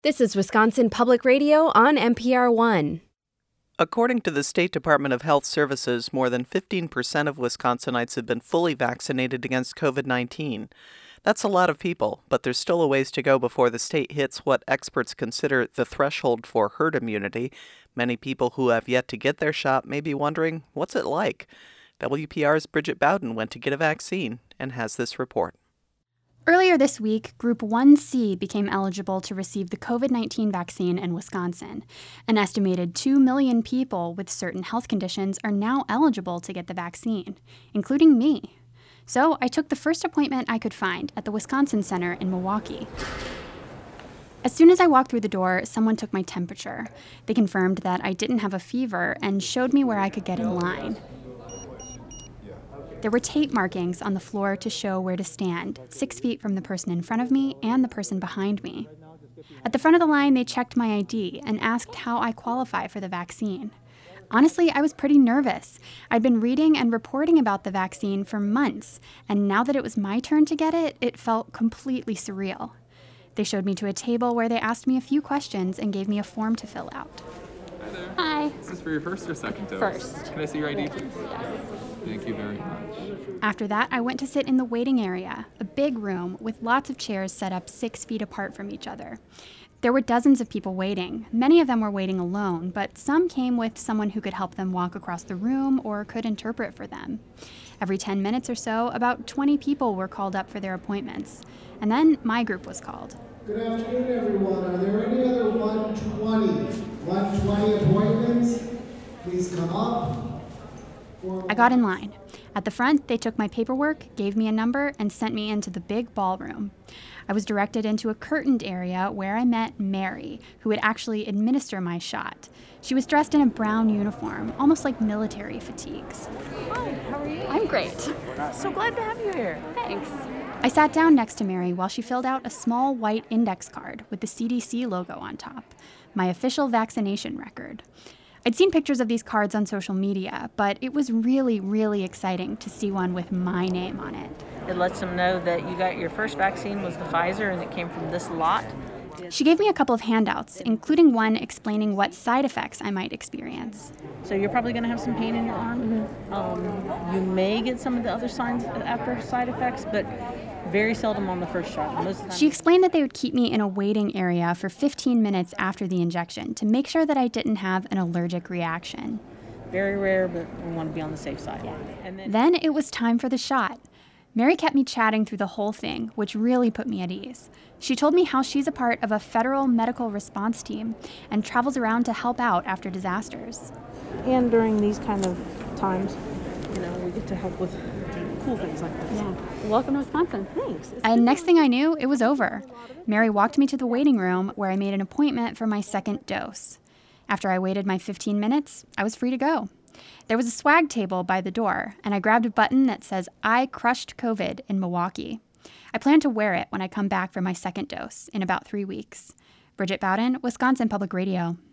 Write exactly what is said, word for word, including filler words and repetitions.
This is Wisconsin Public Radio on N P R one. According to the State Department of Health Services, more than fifteen percent of Wisconsinites have been fully vaccinated against covid nineteen. That's a lot of people, but there's still a ways to go before the state hits what experts consider the threshold for herd immunity. Many people who have yet to get their shot may be wondering, what's it like? W P R's Bridget Bowden went to get a vaccine and has this report. Earlier this week, Group one C became eligible to receive the covid nineteen vaccine in Wisconsin. An estimated two million people with certain health conditions are now eligible to get the vaccine, including me. So I took the first appointment I could find at the Wisconsin Center in Milwaukee. As soon as I walked through the door, someone took my temperature. They confirmed that I didn't have a fever and showed me where I could get in line. There were tape markings on the floor to show where to stand, six feet from the person in front of me and the person behind me. At the front of the line, they checked my I D and asked how I qualify for the vaccine. Honestly, I was pretty nervous. I'd been reading and reporting about the vaccine for months, and now that it was my turn to get it, it felt completely surreal. They showed me to a table where they asked me a few questions and gave me a form to fill out. Hi there. Hi. Is this for your first or second dose? First. Can I see your I D, please? Yes. Thank you very much. After that, I went to sit in the waiting area, a big room with lots of chairs set up six feet apart from each other. There were dozens of people waiting. Many of them were waiting alone, but some came with someone who could help them walk across the room or could interpret for them. Every ten minutes or so, about twenty people were called up for their appointments. And then my group was called. Good afternoon, everyone. Are there any other one twenty, one twenty appointments? Please come up. I got in line. At the front, they took my paperwork, gave me a number, and sent me into the big ballroom. I was directed into a curtained area where I met Mary, who would actually administer my shot. She was dressed in a brown uniform, almost like military fatigues. Hi, how are you? I'm great. So glad to have you here. Thanks. I sat down next to Mary while she filled out a small white index card with the C D C logo on top, my official vaccination record. I'd seen pictures of these cards on social media, but it was really, really exciting to see one with my name on it. It lets them know that you got your first vaccine was the Pfizer and it came from this lot. She gave me a couple of handouts, including one explaining what side effects I might experience. So you're probably going to have some pain in your arm. Mm-hmm. Um, you may get some of the other signs after side effects, but very seldom on the first shot. Most of the time. She explained that they would keep me in a waiting area for fifteen minutes after the injection to make sure that I didn't have an allergic reaction. Very rare, but we want to be on the safe side. Yeah. And then, then it was time for the shot. Mary kept me chatting through the whole thing, which really put me at ease. She told me how she's a part of a federal medical response team and travels around to help out after disasters. And during these kind of times, you know, we get to help with cool things like this. Yeah. Welcome to Wisconsin. Thanks. And next thing I knew, it was over. Mary walked me to the waiting room where I made an appointment for my second dose. After I waited my fifteen minutes, I was free to go. There was a swag table by the door, and I grabbed a button that says, I crushed COVID in Milwaukee. I plan to wear it when I come back for my second dose in about three weeks. Bridget Bowden, Wisconsin Public Radio.